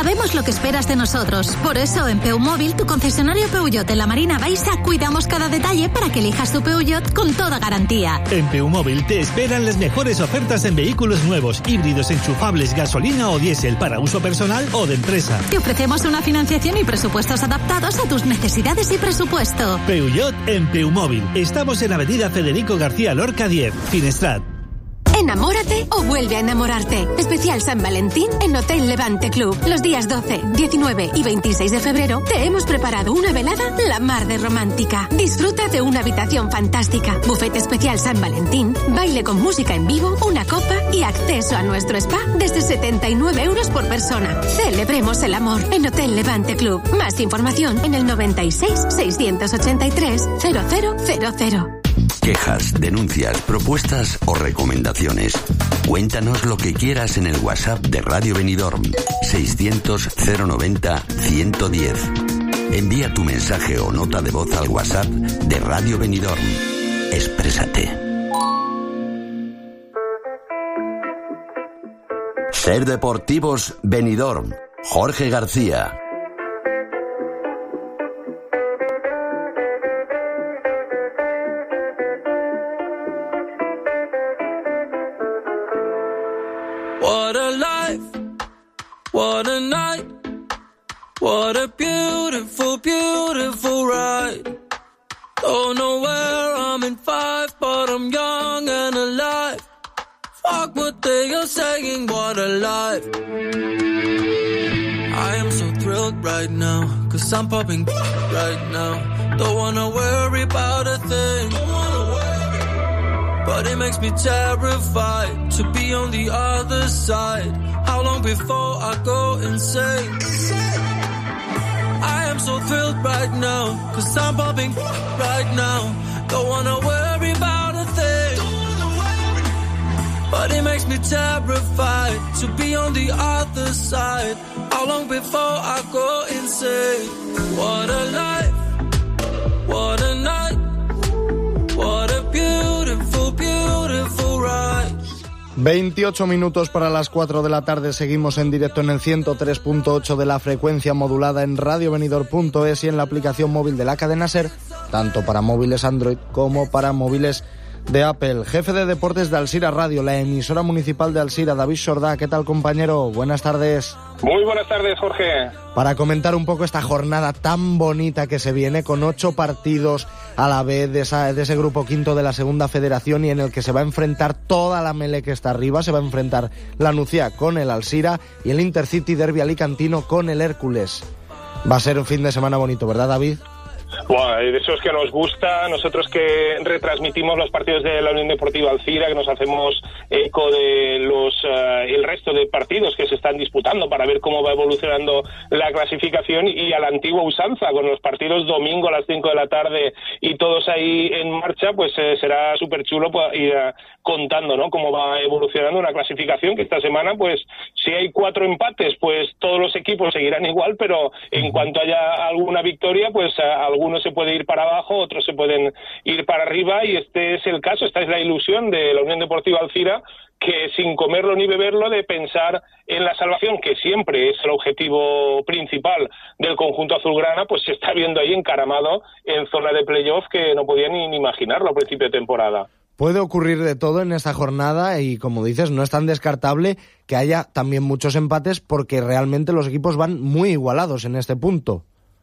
Sabemos lo que esperas de nosotros. Por eso, en Peumóvil, tu concesionario Peugeot en la Marina Baixa, cuidamos cada detalle para que elijas tu Peugeot con toda garantía. En Peumóvil te esperan las mejores ofertas en vehículos nuevos, híbridos, enchufables, gasolina o diésel, para uso personal o de empresa. Te ofrecemos una financiación y presupuestos adaptados a tus necesidades y presupuesto. Peugeot en Peumóvil. Estamos en Avenida Federico García Lorca 10, Finestrat. Enamórate o vuelve a enamorarte. Especial San Valentín en Hotel Levante Club. Los días 12, 19 y 26 de febrero te hemos preparado una velada la mar de romántica. Disfruta de una habitación fantástica, bufete especial San Valentín, baile con música en vivo, una copa y acceso a nuestro spa desde 79 euros por persona. Celebremos el amor en Hotel Levante Club. Más información en el 96 683 0000. Quejas, denuncias, propuestas o recomendaciones. Cuéntanos lo que quieras en el WhatsApp de Radio Benidorm 600 090 110. Envía tu mensaje o nota de voz al WhatsApp de Radio Benidorm. Exprésate. Ser Deportivos Benidorm. Jorge García. What a life, what a night, what a beautiful, beautiful ride. Don't know where I'm in 5, but I'm young and alive. Fuck what they are saying, what a life. I am so thrilled right now, 'cause I'm popping right now. Don't wanna worry about a thing, but it makes me terrified to be on the other side. How long before I go insane? I am so thrilled right now, 'cause I'm popping right now. Don't wanna worry about a thing, but it makes me terrified to be on the other side. How long before I go insane? What a life, what a night, what a beautiful, beautiful ride. 28 minutos para las 4 de la tarde. Seguimos en directo en el 103.8 de la frecuencia modulada en radiobenidorm.es y en la aplicación móvil de la cadena SER, tanto para móviles Android como para móviles de Apple. Jefe de deportes de Alsira Radio, la emisora municipal de Alsira, David Sordá. ¿Qué tal, compañero? Buenas tardes. Muy buenas tardes, Jorge. Para comentar un poco esta jornada tan bonita que se viene, con 8 partidos a la vez de ese grupo quinto de la segunda federación, y en el que se va a enfrentar toda la mele que está arriba. Se va a enfrentar la Nucía con el Alsira y el Intercity Derby alicantino con el Hércules. Va a ser un fin de semana bonito, ¿verdad, David? Bueno, de eso es que nos gusta, nosotros que retransmitimos los partidos de la Unión Deportiva Alcira, que nos hacemos eco de el resto de partidos que se están disputando para ver cómo va evolucionando la clasificación, y a la antigua usanza, con los partidos domingo a las 5 de la tarde y todos ahí en marcha, pues será súper chulo ir contando, ¿no?, cómo va evolucionando una clasificación que esta semana, pues si hay 4 empates, pues todos los equipos seguirán igual, pero en cuanto haya alguna victoria, pues algunos se puede ir para abajo, otros se pueden ir para arriba, y este es el caso, esta es la ilusión de la Unión Deportiva Alcira, que sin comerlo ni beberlo, de pensar en la salvación, que siempre es el objetivo principal del conjunto azulgrana, pues se está viendo ahí encaramado en zona de playoff, que no podía ni imaginarlo a principio de temporada. Puede ocurrir de todo en esta jornada y, como dices, no es tan descartable que haya también muchos empates, porque realmente los equipos van muy igualados en este punto.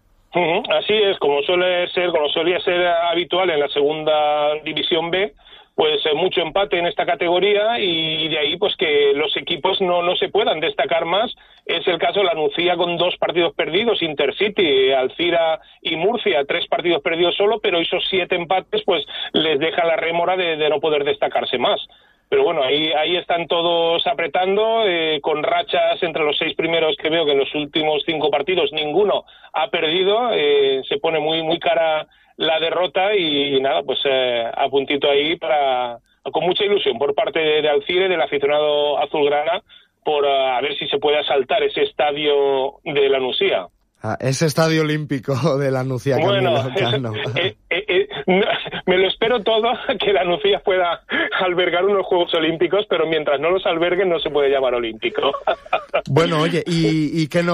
Así es, como solía ser habitual en la segunda división B, pues mucho empate en esta categoría, y de ahí pues que los equipos no se puedan destacar más. Es el caso de la Nucía con 2 partidos perdidos, Intercity, Alcira y Murcia 3 partidos perdidos solo, pero esos 7 empates pues les deja la rémora de no poder destacarse más. Pero bueno, ahí están todos apretando, con rachas entre los 6 primeros, que veo que en los últimos 5 partidos ninguno ha perdido. Se pone muy cara la derrota, y nada, pues a puntito ahí, con mucha ilusión por parte de Alcira y del aficionado azulgrana, por a ver si se puede asaltar ese estadio de la Nucía. Ese estadio olímpico de la Nucía. Bueno, me lo espero todo, que la Nucía pueda albergar unos Juegos Olímpicos, pero mientras no los alberguen no se puede llamar olímpico. Bueno, oye, ¿y qué no